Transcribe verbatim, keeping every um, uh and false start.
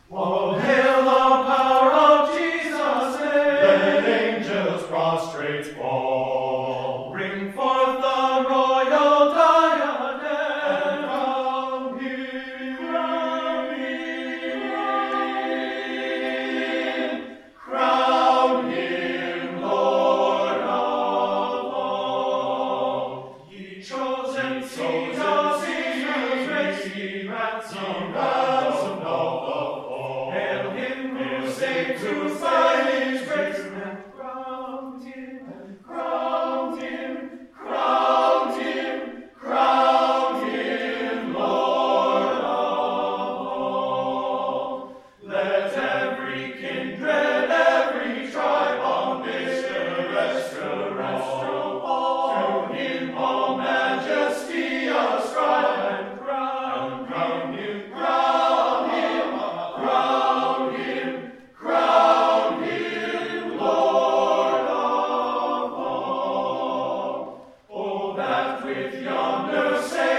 Oh, hail the power of Jesus' name. Let angels prostrate fall. Bring forth the royal diadem. And crown him, crown him, crown him Lord of all. Ye chosen seed of Israel's race, ye ransomed of all. Hail him who saved us by his grace, and crowned him, and crowned him, crowned him, crowned him Lord of all. Let every kindred, every tribe on this terrestrial wall, to him all majesty ascribe, and crown, crown him, crown him, crown him, crown him Lord of all. Oh, that with yonder